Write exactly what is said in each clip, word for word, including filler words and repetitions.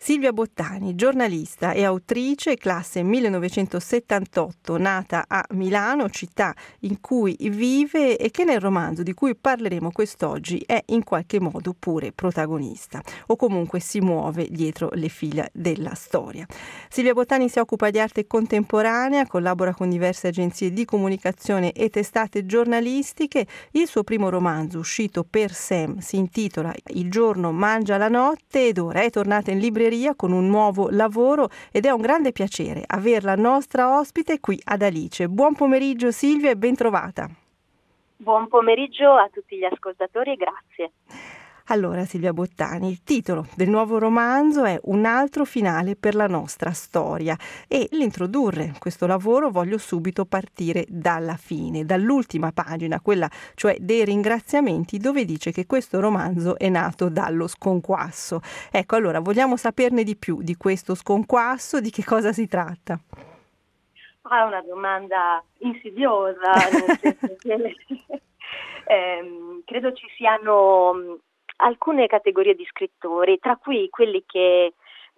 Silvia Bottani, giornalista e autrice, classe millenovecentosettantotto, nata a Milano, città in cui vive e che nel romanzo di cui parleremo quest'oggi è in qualche modo pure protagonista, o comunque si muove dietro le fila della storia. Silvia Bottani si occupa di arte contemporanea, collabora con diverse agenzie di comunicazione e testate giornalistiche. Il suo primo romanzo, uscito per Sam, si intitola Il giorno mangia la notte ed ora è tornata in libreria con un nuovo lavoro ed è un grande piacere averla nostra ospite qui ad Alice. Buon pomeriggio Silvia e ben trovata. Buon pomeriggio a tutti gli ascoltatori e grazie. Allora Silvia Bottani, il titolo del nuovo romanzo è Un altro finale per la nostra storia e l'introdurre questo lavoro voglio subito partire dalla fine, dall'ultima pagina, quella cioè dei ringraziamenti, dove dice che questo romanzo è nato dallo sconquasso. Ecco, allora vogliamo saperne di più di questo sconquasso, di che cosa si tratta? Ah, è una domanda insidiosa, nel senso che ehm, credo ci siano alcune categorie di scrittori, tra cui quelli che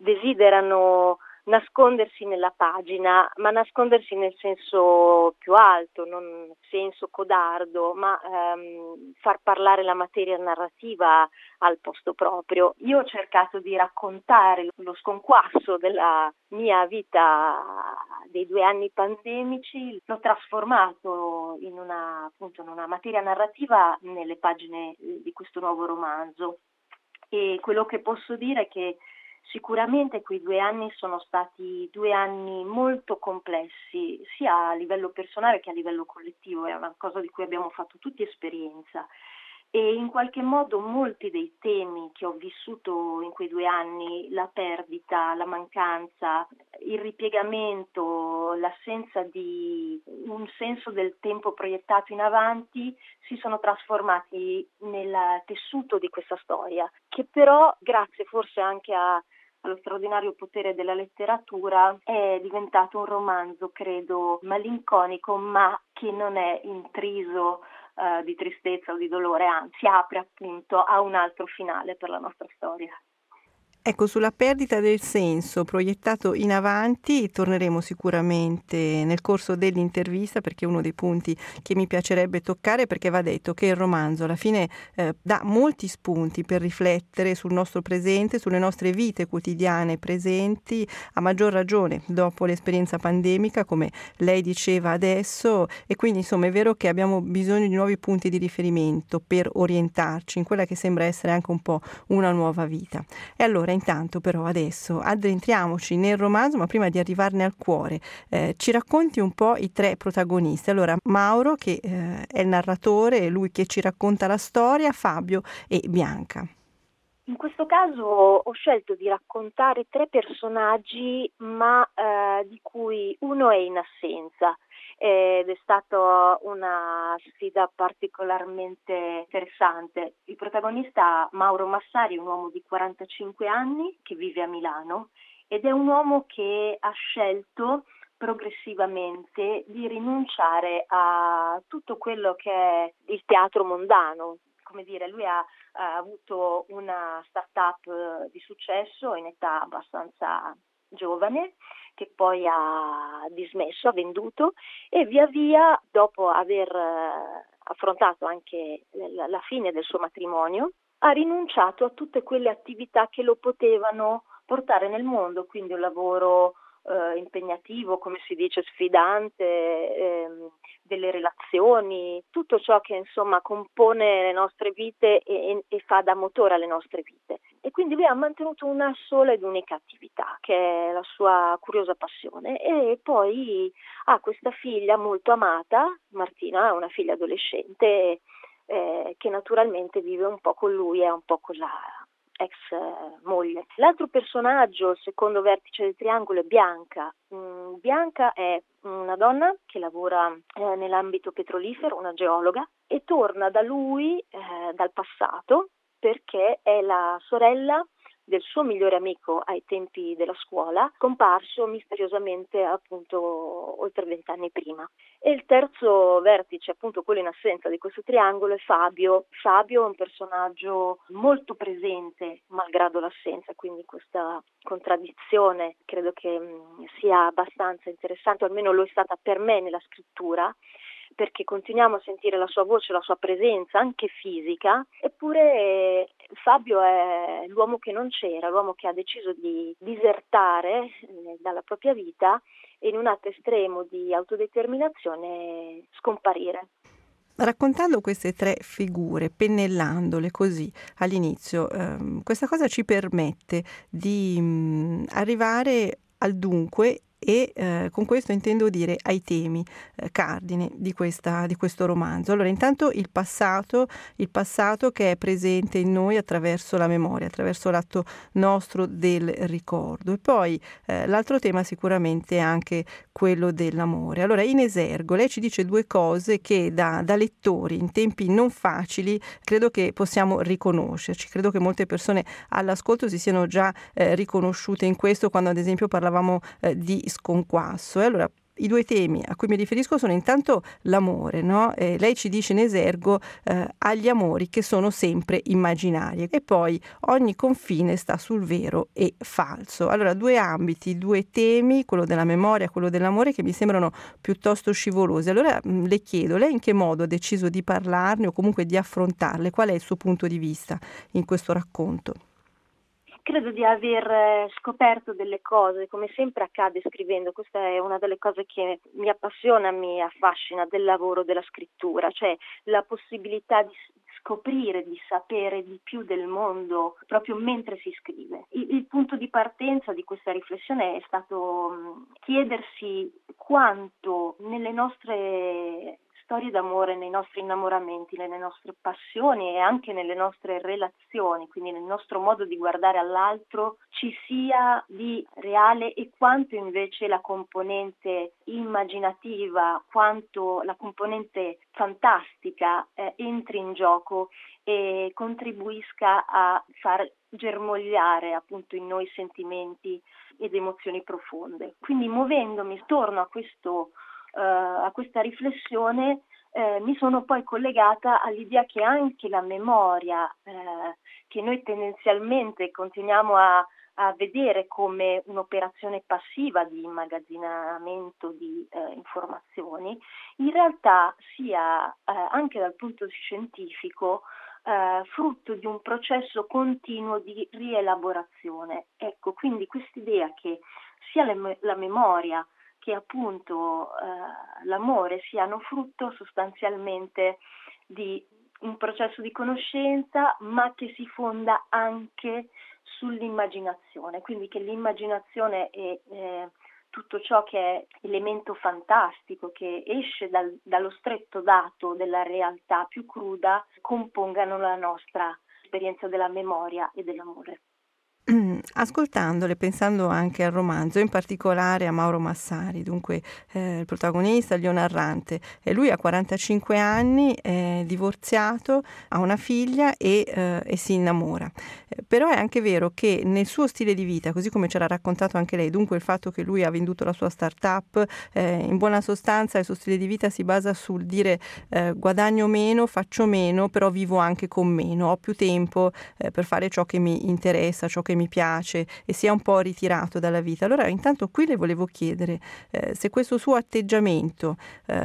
desiderano nascondersi nella pagina, ma nascondersi nel senso più alto, non nel senso codardo, ma ehm, far parlare la materia narrativa al posto proprio. Io ho cercato di raccontare lo sconquasso della mia vita dei due anni pandemici, l'ho trasformato in una, appunto, in una materia narrativa nelle pagine di questo nuovo romanzo. E quello che posso dire è che sicuramente quei due anni sono stati due anni molto complessi, sia a livello personale che a livello collettivo, è una cosa di cui abbiamo fatto tutti esperienza. E in qualche modo molti dei temi che ho vissuto in quei due anni, la perdita, la mancanza, il ripiegamento, l'assenza di un senso del tempo proiettato in avanti, si sono trasformati nel tessuto di questa storia, che però, grazie forse anche a allo straordinario potere della letteratura, è diventato un romanzo, credo, malinconico, ma che non è intriso uh, di tristezza o di dolore, anzi apre appunto a un altro finale per la nostra storia. Ecco, sulla perdita del senso proiettato in avanti torneremo sicuramente nel corso dell'intervista, perché è uno dei punti che mi piacerebbe toccare, perché va detto che il romanzo alla fine eh, dà molti spunti per riflettere sul nostro presente, sulle nostre vite quotidiane presenti, a maggior ragione dopo l'esperienza pandemica, come lei diceva adesso, e quindi insomma è vero che abbiamo bisogno di nuovi punti di riferimento per orientarci in quella che sembra essere anche un po' una nuova vita. E allora intanto però adesso addentriamoci nel romanzo, ma prima di arrivarne al cuore eh, ci racconti un po' i tre protagonisti. Allora Mauro, che eh, è il narratore, è lui che ci racconta la storia, Fabio e Bianca. In questo caso ho scelto di raccontare tre personaggi, ma eh, di cui uno è in assenza. Ed è stata una sfida particolarmente interessante. Il protagonista Mauro Massari è un uomo di quarantacinque anni che vive a Milano ed è un uomo che ha scelto progressivamente di rinunciare a tutto quello che è il teatro mondano. Come dire, lui ha, ha avuto una start-up di successo in età abbastanza giovane, che poi ha dismesso, ha venduto e via via, dopo aver affrontato anche la fine del suo matrimonio, ha rinunciato a tutte quelle attività che lo potevano portare nel mondo, quindi un lavoro eh, impegnativo, come si dice, sfidante, ehm, delle relazioni, tutto ciò che insomma compone le nostre vite e, e fa da motore alle nostre vite. E quindi lui ha mantenuto una sola ed unica attività, che è la sua curiosa passione, e poi ha questa figlia molto amata, Martina, una figlia adolescente, eh, che naturalmente vive un po' con lui e un po' con la ex eh, moglie. L'altro personaggio, il secondo vertice del triangolo, è Bianca. Mm, Bianca è una donna che lavora eh, nell'ambito petrolifero, una geologa, e torna da lui, eh, dal passato, perché è la sorella del suo migliore amico ai tempi della scuola, scomparso misteriosamente appunto oltre vent'anni prima. E il terzo vertice, appunto quello in assenza di questo triangolo, è Fabio. Fabio è un personaggio molto presente malgrado l'assenza, quindi questa contraddizione credo che mh, sia abbastanza interessante, o almeno lo è stata per me nella scrittura, perché continuiamo a sentire la sua voce, la sua presenza anche fisica, eppure eh, Fabio è l'uomo che non c'era, l'uomo che ha deciso di disertare eh, dalla propria vita e in un atto estremo di autodeterminazione scomparire. Raccontando queste tre figure, pennellandole così all'inizio, ehm, questa cosa ci permette di mh, arrivare al dunque e eh, con questo intendo dire ai temi eh, cardine di, questa, di questo romanzo. Allora, intanto il passato, il passato che è presente in noi attraverso la memoria, attraverso l'atto nostro del ricordo, e poi eh, l'altro tema sicuramente è anche quello dell'amore. Allora, in esergo lei ci dice due cose che da, da lettori in tempi non facili credo che possiamo riconoscerci, credo che molte persone all'ascolto si siano già eh, riconosciute in questo, quando ad esempio parlavamo eh, di sconquasso. E allora i due temi a cui mi riferisco sono intanto l'amore, no? Eh, lei ci dice in esergo eh, agli amori che sono sempre immaginari, e poi ogni confine sta sul vero e falso. Allora, due ambiti, due temi, quello della memoria, quello dell'amore, che mi sembrano piuttosto scivolosi. Allora mh, le chiedo, lei in che modo ha deciso di parlarne o comunque di affrontarle? Qual è il suo punto di vista in questo racconto? Credo di aver scoperto delle cose, come sempre accade scrivendo. Questa è una delle cose che mi appassiona, mi affascina del lavoro della scrittura, cioè la possibilità di scoprire, di sapere di più del mondo proprio mentre si scrive. Il, il punto di partenza di questa riflessione è stato chiedersi quanto nelle nostre storie d'amore, nei nostri innamoramenti, nelle nostre passioni e anche nelle nostre relazioni, quindi nel nostro modo di guardare all'altro, ci sia di reale e quanto invece la componente immaginativa, quanto la componente fantastica eh, entri in gioco e contribuisca a far germogliare appunto in noi sentimenti ed emozioni profonde. Quindi muovendomi attorno a questo Uh, a questa riflessione eh, mi sono poi collegata all'idea che anche la memoria, eh, che noi tendenzialmente continuiamo a, a vedere come un'operazione passiva di immagazzinamento di eh, informazioni, in realtà sia eh, anche dal punto scientifico eh, frutto di un processo continuo di rielaborazione. Ecco, quindi quest'idea che sia le, la memoria che appunto eh, l'amore siano frutto sostanzialmente di un processo di conoscenza, ma che si fonda anche sull'immaginazione, quindi che l'immaginazione è eh, tutto ciò che è elemento fantastico, che esce dal, dallo stretto dato della realtà più cruda, compongano la nostra esperienza della memoria e dell'amore. Ascoltandole, pensando anche al romanzo, in particolare a Mauro Massari, dunque eh, il protagonista, il Lio narrante, e lui ha quarantacinque anni, è divorziato, ha una figlia e, eh, e si innamora. Eh, però è anche vero che nel suo stile di vita, così come ce l'ha raccontato anche lei, dunque il fatto che lui ha venduto la sua start-up, eh, in buona sostanza il suo stile di vita si basa sul dire eh, guadagno meno, faccio meno, però vivo anche con meno, ho più tempo eh, per fare ciò che mi interessa, ciò che mi piace, e si è un po' ritirato dalla vita. Allora intanto qui le volevo chiedere eh, se questo suo atteggiamento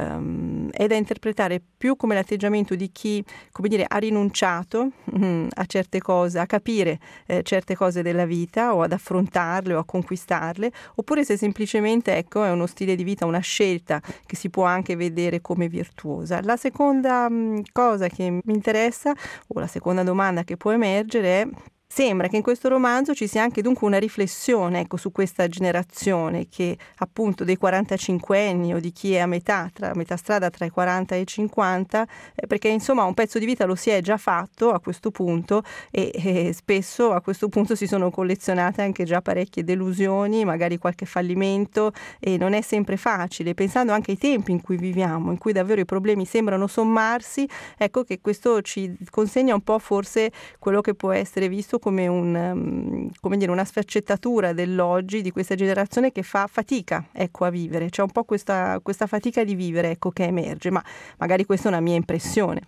ehm, è da interpretare più come l'atteggiamento di chi, come dire, ha rinunciato mm, a certe cose, a capire eh, certe cose della vita, o ad affrontarle o a conquistarle, oppure se semplicemente, ecco, è uno stile di vita, una scelta che si può anche vedere come virtuosa. La seconda mh, cosa che mi interessa, o la seconda domanda che può emergere è: sembra che in questo romanzo ci sia anche dunque una riflessione, ecco, su questa generazione che appunto dei quarantacinquenni o di chi è a metà, tra, metà strada tra i quaranta e i cinquanta, eh, perché insomma un pezzo di vita lo si è già fatto a questo punto e, e spesso a questo punto si sono collezionate anche già parecchie delusioni, magari qualche fallimento, e non è sempre facile, pensando anche ai tempi in cui viviamo, in cui davvero i problemi sembrano sommarsi. Ecco che questo ci consegna un po' forse quello che può essere visto come, un, um, come dire, una sfaccettatura dell'oggi, di questa generazione che fa fatica, ecco, a vivere. C'è un po' questa, questa fatica di vivere, ecco, che emerge, ma magari questa è una mia impressione.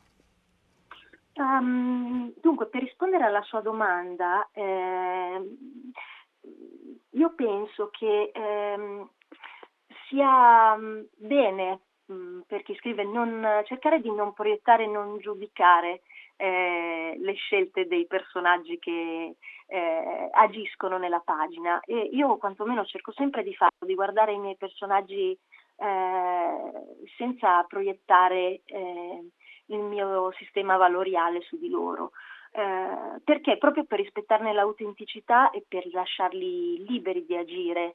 Um, dunque, per rispondere alla sua domanda, eh, io penso che ehm, sia mh, bene mh, per chi scrive non, cercare di non proiettare, non giudicare eh, le scelte dei personaggi che eh, agiscono nella pagina. E io quantomeno cerco sempre di farlo, di guardare i miei personaggi eh, senza proiettare eh, il mio sistema valoriale su di loro. Eh, perché? Proprio per rispettarne l'autenticità e per lasciarli liberi di agire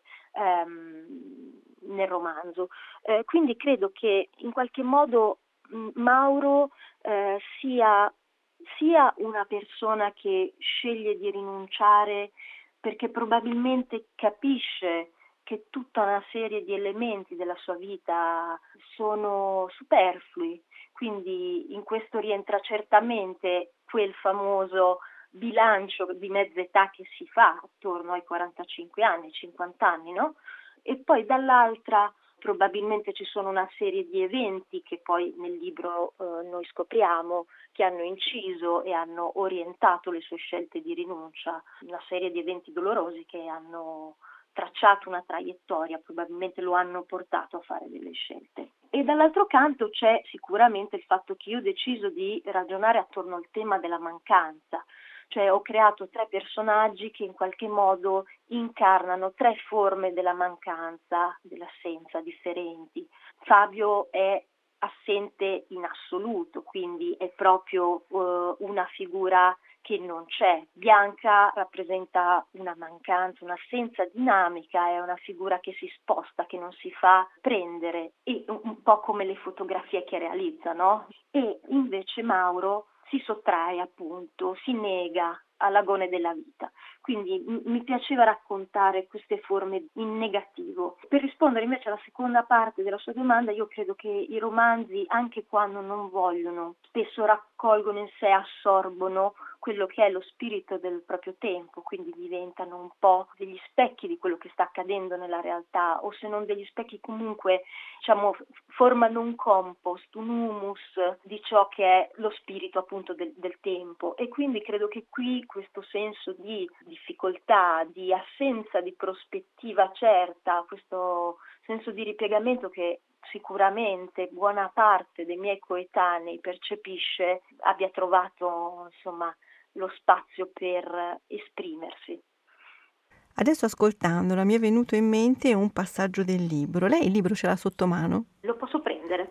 ehm, nel romanzo. Eh, quindi credo che in qualche modo mh, Mauro eh, sia, sia una persona che sceglie di rinunciare perché probabilmente capisce che tutta una serie di elementi della sua vita sono superflui. Quindi in questo rientra certamente quel famoso bilancio di mezza età che si fa attorno ai quarantacinque anni, cinquanta anni, no? E poi dall'altra probabilmente ci sono una serie di eventi che poi nel libro eh, noi scopriamo che hanno inciso e hanno orientato le sue scelte di rinuncia, una serie di eventi dolorosi che hanno tracciato una traiettoria, probabilmente lo hanno portato a fare delle scelte. E dall'altro canto c'è sicuramente il fatto che io ho deciso di ragionare attorno al tema della mancanza, cioè ho creato tre personaggi che in qualche modo incarnano tre forme della mancanza, dell'assenza differenti. Fabio è assente in assoluto, quindi è proprio uh, una figura che non c'è. Bianca rappresenta una mancanza, un'assenza dinamica, è una figura che si sposta, che non si fa prendere, e un po' come le fotografie che realizza, no? E invece Mauro si sottrae appunto, si nega all'agone della vita. Quindi m- mi piaceva raccontare queste forme in negativo. Per rispondere invece alla seconda parte della sua domanda, io credo che i romanzi, anche quando non vogliono, spesso raccolgono in sé, assorbono quello che è lo spirito del proprio tempo, quindi diventano un po' degli specchi di quello che sta accadendo nella realtà, o se non degli specchi comunque, diciamo, formano un compost, un humus di ciò che è lo spirito appunto del, del tempo. E quindi credo che qui questo senso di difficoltà, di assenza di prospettiva certa, questo senso di ripiegamento che sicuramente buona parte dei miei coetanei percepisce, abbia trovato insomma lo spazio per esprimersi. Adesso ascoltandola mi è venuto in mente un passaggio del libro. Lei il libro ce l'ha sotto mano? Lo posso prendere?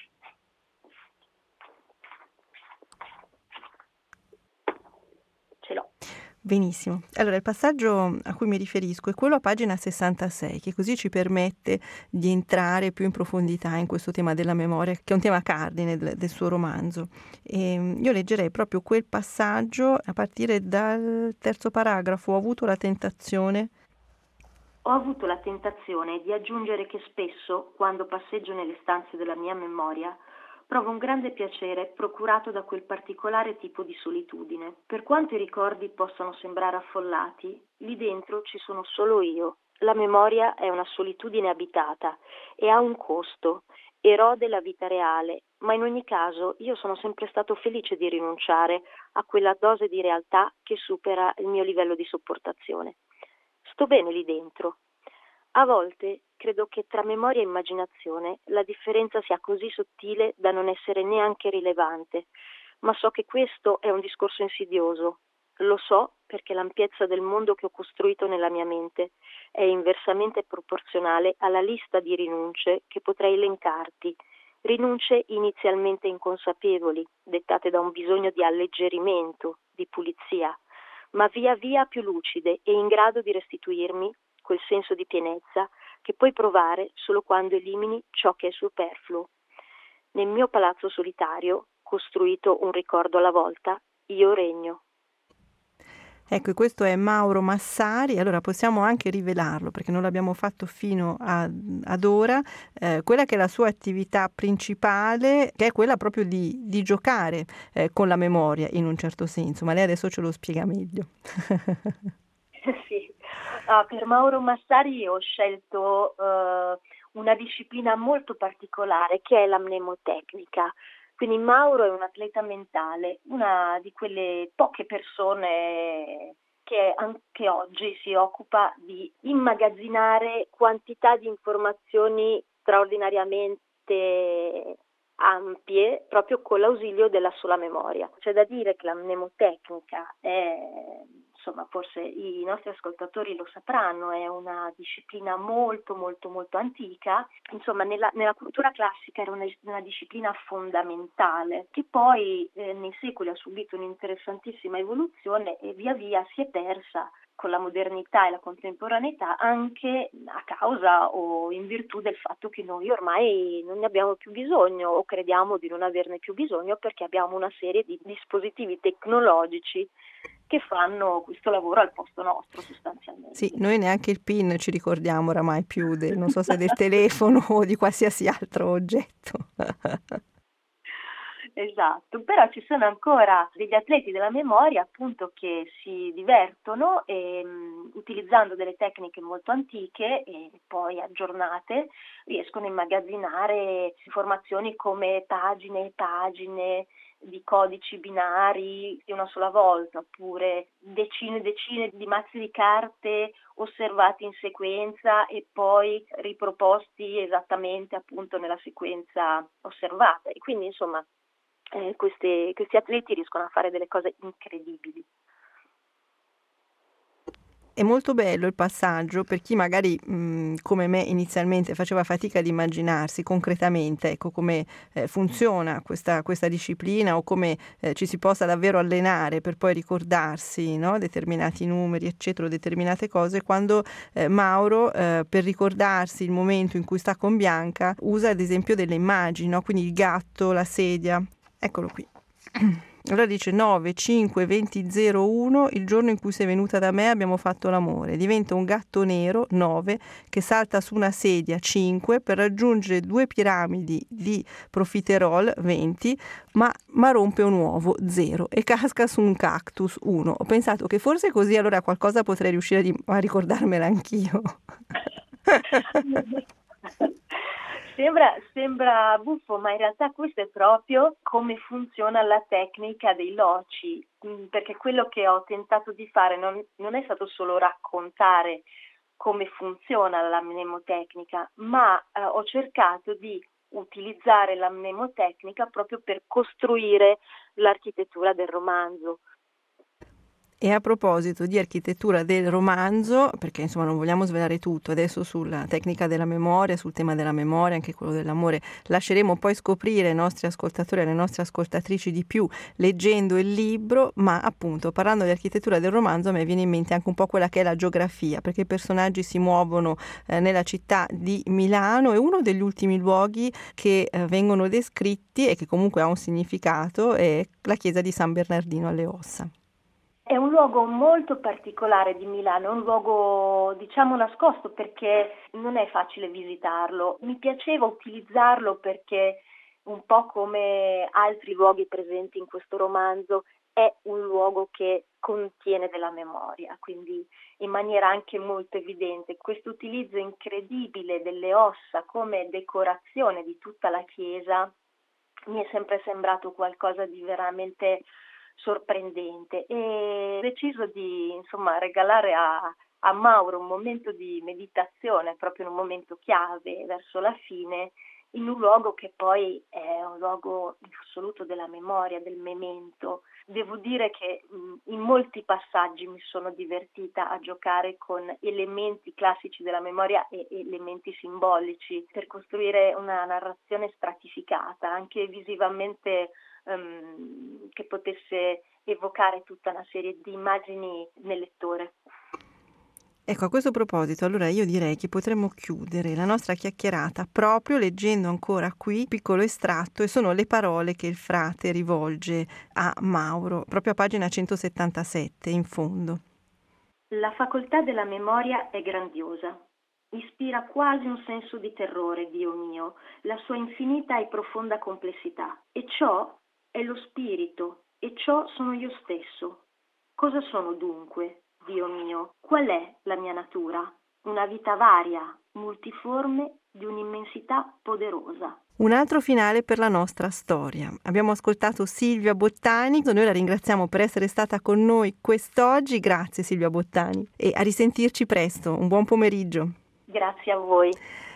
Ce l'ho. Benissimo. Allora, il passaggio a cui mi riferisco è quello a pagina sessantasei, che così ci permette di entrare più in profondità in questo tema della memoria, che è un tema cardine del, del suo romanzo. E io leggerei proprio quel passaggio a partire dal terzo paragrafo. Ho avuto la tentazione. Ho avuto la tentazione di aggiungere che spesso, quando passeggio nelle stanze della mia memoria, provo un grande piacere procurato da quel particolare tipo di solitudine. Per quanto i ricordi possano sembrare affollati, lì dentro ci sono solo io. La memoria è una solitudine abitata e ha un costo, erode la vita reale, ma in ogni caso io sono sempre stato felice di rinunciare a quella dose di realtà che supera il mio livello di sopportazione. Sto bene lì dentro. A volte credo che tra memoria e immaginazione la differenza sia così sottile da non essere neanche rilevante, ma so che questo è un discorso insidioso. Lo so perché l'ampiezza del mondo che ho costruito nella mia mente è inversamente proporzionale alla lista di rinunce che potrei elencarti, rinunce inizialmente inconsapevoli, dettate da un bisogno di alleggerimento, di pulizia, ma via via più lucide e in grado di restituirmi quel senso di pienezza che puoi provare solo quando elimini ciò che è superfluo. Nel mio palazzo solitario, costruito un ricordo alla volta, io regno. Ecco, e questo è Mauro Massari. Allora possiamo anche rivelarlo, perché non l'abbiamo fatto fino a- ad ora, eh, quella che è la sua attività principale, che è quella proprio di, di giocare eh, con la memoria in un certo senso, ma lei adesso ce lo spiega meglio. Sì. Ah, per Mauro Massari ho scelto eh, una disciplina molto particolare che è la mnemotecnica. Quindi Mauro è un atleta mentale, una di quelle poche persone che anche oggi si occupa di immagazzinare quantità di informazioni straordinariamente ampie proprio con l'ausilio della sola memoria. C'è da dire che la mnemotecnica è, insomma, forse i nostri ascoltatori lo sapranno, è una disciplina molto molto molto antica. Insomma, nella, nella cultura classica era una, una disciplina fondamentale che poi eh, nei secoli ha subito un'interessantissima evoluzione e via via si è persa con la modernità e la contemporaneità, anche a causa o in virtù del fatto che noi ormai non ne abbiamo più bisogno o crediamo di non averne più bisogno, perché abbiamo una serie di dispositivi tecnologici che fanno questo lavoro al posto nostro sostanzialmente. Sì, noi neanche il PIN ci ricordiamo oramai più del, non so se del telefono o di qualsiasi altro oggetto. Esatto, però ci sono ancora degli atleti della memoria appunto che si divertono e, mh, utilizzando delle tecniche molto antiche e poi aggiornate riescono a immagazzinare informazioni come pagine e pagine di codici binari di una sola volta, oppure decine e decine di mazzi di carte osservati in sequenza e poi riproposti esattamente appunto nella sequenza osservata. E quindi insomma Eh, questi, questi atleti riescono a fare delle cose incredibili. È molto bello il passaggio per chi magari mh, come me inizialmente faceva fatica ad immaginarsi concretamente, ecco, come eh, funziona questa, questa disciplina o come eh, ci si possa davvero allenare per poi ricordarsi, no, determinati numeri, eccetera, determinate cose, quando eh, Mauro eh, per ricordarsi il momento in cui sta con Bianca usa ad esempio delle immagini, no? Quindi il gatto, la sedia. Eccolo qui. Allora dice nove, cinque, venti, zero, uno, il giorno in cui sei venuta da me abbiamo fatto l'amore. Diventa un gatto nero, nove, che salta su una sedia, cinque, per raggiungere due piramidi di profiterol, venti, ma, ma rompe un uovo, zero, e casca su un cactus, uno. Ho pensato che forse così allora qualcosa potrei riuscire di- a ricordarmela anch'io. Sembra, sembra buffo, ma in realtà questo è proprio come funziona la tecnica dei loci, mm, perché quello che ho tentato di fare non, non è stato solo raccontare come funziona la mnemotecnica, ma eh, ho cercato di utilizzare la mnemotecnica proprio per costruire l'architettura del romanzo. E a proposito di architettura del romanzo, perché insomma non vogliamo svelare tutto, adesso sulla tecnica della memoria, sul tema della memoria, anche quello dell'amore, lasceremo poi scoprire ai nostri ascoltatori e alle nostre ascoltatrici di più leggendo il libro, ma appunto parlando di architettura del romanzo a me viene in mente anche un po' quella che è la geografia, perché i personaggi si muovono eh, nella città di Milano e uno degli ultimi luoghi che eh, vengono descritti e che comunque ha un significato è la chiesa di San Bernardino alle Ossa. È un luogo molto particolare di Milano, è un luogo diciamo nascosto perché non è facile visitarlo. Mi piaceva utilizzarlo perché un po' come altri luoghi presenti in questo romanzo è un luogo che contiene della memoria, quindi in maniera anche molto evidente. Questo utilizzo incredibile delle ossa come decorazione di tutta la chiesa mi è sempre sembrato qualcosa di veramente sorprendente e ho deciso di insomma regalare a, a Mauro un momento di meditazione, proprio in un momento chiave verso la fine, in un luogo che poi è un luogo assoluto della memoria, del memento. Devo dire che mh, in molti passaggi mi sono divertita a giocare con elementi classici della memoria e elementi simbolici per costruire una narrazione stratificata, anche visivamente um, che potesse evocare tutta una serie di immagini nel lettore. Ecco, a questo proposito, allora io direi che potremmo chiudere la nostra chiacchierata proprio leggendo ancora qui un piccolo estratto, e sono le parole che il frate rivolge a Mauro, proprio a pagina centosettantasette, in fondo. La facoltà della memoria è grandiosa. Ispira quasi un senso di terrore, Dio mio, la sua infinita e profonda complessità. E ciò è lo spirito, e ciò sono io stesso. Cosa sono dunque, Dio mio? Qual è la mia natura? Una vita varia, multiforme, di un'immensità poderosa. Un altro finale per la nostra storia. Abbiamo ascoltato Silvia Bottani, noi la ringraziamo per essere stata con noi quest'oggi. Grazie Silvia Bottani, e a risentirci presto. Un buon pomeriggio. Grazie a voi.